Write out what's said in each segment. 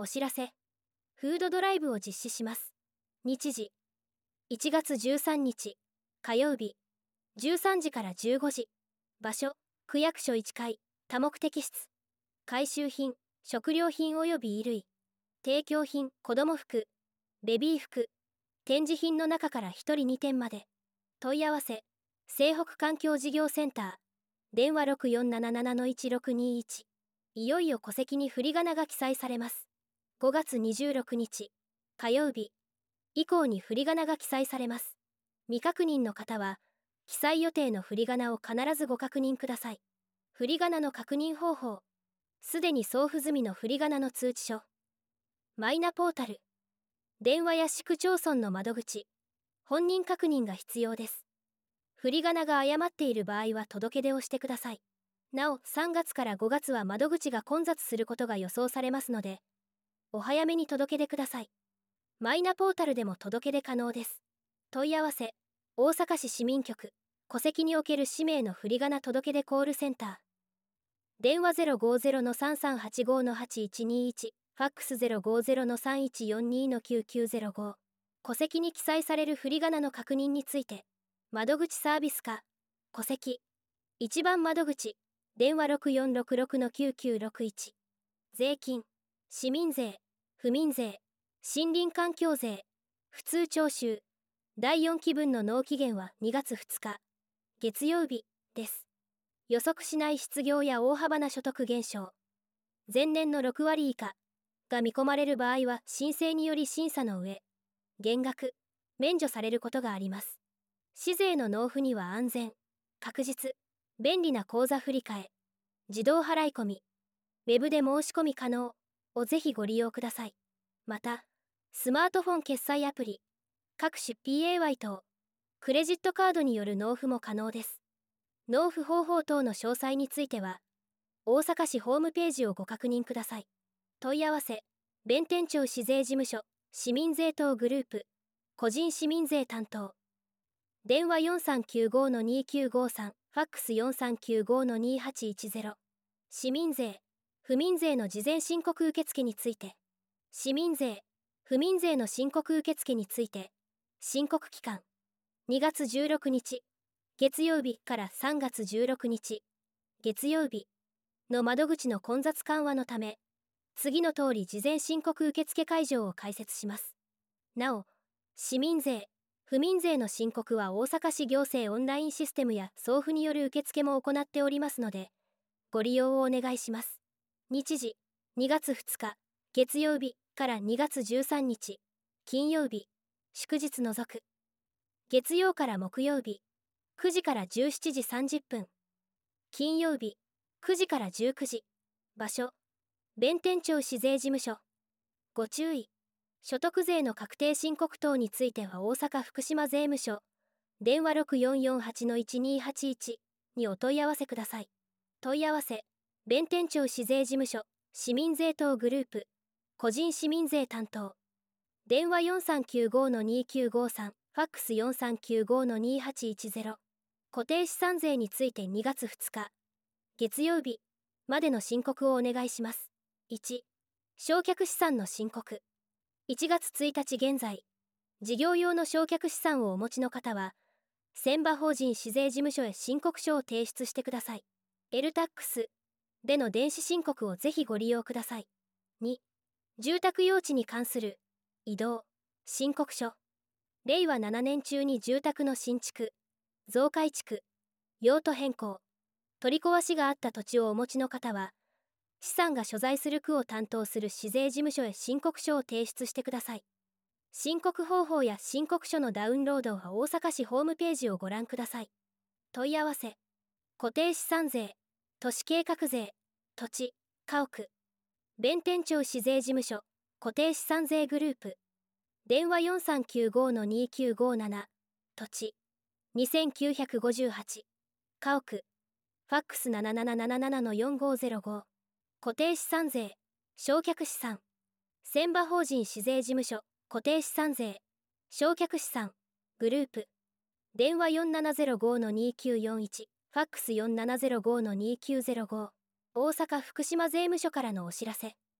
お知らせ。フードドライブを実施します。日時。1月13日、火曜日。13時から15時。場所、区役所1階、多目的室。回収品、食料品及び衣類。提供品、子供服、ベビー服。展示品の中から1人2点まで。問い合わせ、西北環境事業センター。電話6477-1621。いよいよ戸籍に振り仮名が記載されます。5月26日、火曜日以降に振り仮名が記載されます。未確認の方は、記載予定の振り仮名を必ずご確認ください。振り仮名の確認方法。すでに送付済みの振り仮名の通知書。マイナポータル。電話や市区町村の窓口。本人確認が必要です。振り仮名が誤っている場合は届け出をしてください。なお、3月から5月は窓口が混雑することが予想されますので、お早めに届け出ください。マイナポータルでも届け出可能です。問い合わせ、大阪市市民局、戸籍における氏名の振り仮名届け出コールセンター。電話050-3385-8121、ファックス050-3142-9905。戸籍に記載される振り仮名の確認について、窓口サービス課、戸籍、一番窓口、電話6466-9961。税金、市民税、府民税、森林環境税、普通徴収。第4期分の納期限は2月2日、月曜日です。予測しない失業や大幅な所得減少、前年の6割以下が見込まれる場合は申請により審査の上、減額、免除されることがあります。市税の納付には安全、確実、便利な口座振替、自動払い込み、ウェブで申し込み可能をぜひご利用ください。また、スマートフォン決済アプリ、各種 PAY 等、クレジットカードによる納付も可能です。納付方法等の詳細については、大阪市ホームページをご確認ください。問い合わせ、弁天町市税事務所、市民税等グループ、個人市民税担当。電話4395-2953、ファックス4395-2810。市民税、府民税の事前申告受付について。市民税、府民税の申告受付について。申告期間。2月16日、月曜日から3月16日、月曜日の窓口の混雑緩和のため、次の通り事前申告受付会場を開設します。なお、市民税、府民税の申告は大阪市行政オンラインシステムや送付による受付も行っておりますので、ご利用をお願いします。日時、2月2日、月曜日から2月13日、金曜日、祝日除く。月曜から木曜日、9時から17時30分。金曜日、9時から19時。場所、弁天町市税事務所。ご注意。所得税の確定申告等については大阪福島税務署、電話6448-1281にお問い合わせください。問い合わせ、弁天町市税事務所、市民税等グループ、個人市民税担当。電話4395-2953、ファックス4395-2810。固定資産税について2月2日、月曜日までの申告をお願いします。1、償却資産の申告。1月1日現在、事業用の償却資産をお持ちの方は、船場法人市税事務所へ申告書を提出してください。LTAX での電子申告をぜひご利用ください。2、住宅用地に関する移動申告書。令和7年中に住宅の新築、増改築、用途変更、取り壊しがあった土地をお持ちの方は、資産が所在する区を担当する市税事務所へ申告書を提出してください。申告方法や申告書のダウンロードは大阪市ホームページをご覧ください。問い合わせ、固定資産税、都市計画税、土地、家屋、弁天町市税事務所、固定資産税グループ。電話4395-2957、土地、2958、家屋、ファックス7777-4505。固定資産税、償却資産。船場法人市税事務所、固定資産税、償却資産、グループ。電話4705-2941、ファックス4705-2905。大阪福島税務署からのお知らせ。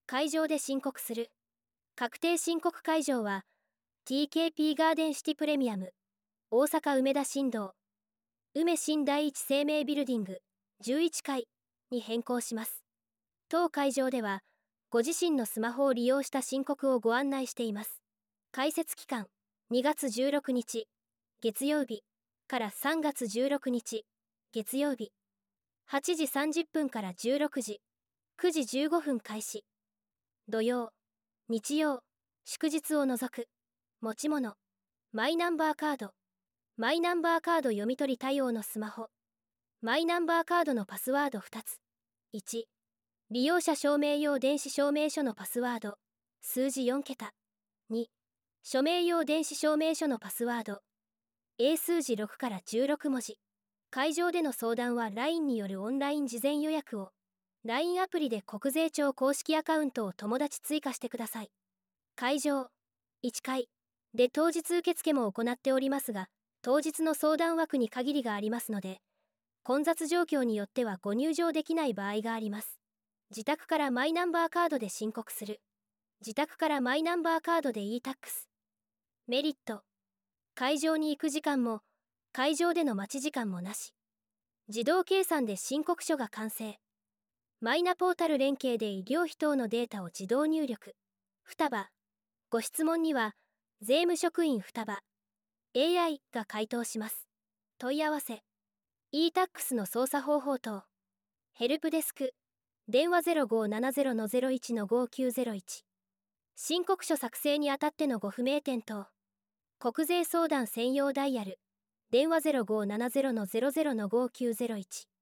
会場で申告する。確定申告会場は TKP ガーデンシティプレミアム大阪梅田新道梅新第一生命ビルディング11階に変更します。当会場ではご自身のスマホを利用した申告をご案内しています。開設期間2月16日月曜日から3月16日月曜日8時30分から16時9時15分開始。土曜日曜祝日を除く持ち物マイナンバーカードマイナンバーカード読み取り対応のスマホマイナンバーカードのパスワード2つ。1利用者証明用電子証明書のパスワード数字4桁。2署名用電子証明書のパスワード英数字6から16文字。会場での相談は LINE によるオンライン事前予約を LINE アプリで国税庁公式アカウントを友達追加してください。会場1階で当日受付も行っておりますが、当日の相談枠に限りがありますので、混雑状況によってはご入場できない場合があります。自宅からマイナンバーカードで申告する。自宅からマイナンバーカードで e-tax。メリット。会場に行く時間も、会場での待ち時間もなし。自動計算で申告書が完成。マイナポータル連携で医療費等のデータを自動入力。双葉。ご質問には、税務職員双葉。AI が回答します。問い合わせ。e-tax の操作方法等。ヘルプデスク。電話 0570-01-5901。申告書作成にあたってのご不明点等。国税相談専用ダイヤル。電話 0570-00-5901。